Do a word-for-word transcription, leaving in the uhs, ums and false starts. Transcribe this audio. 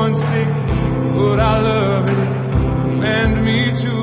and sick, but I love it. Send me to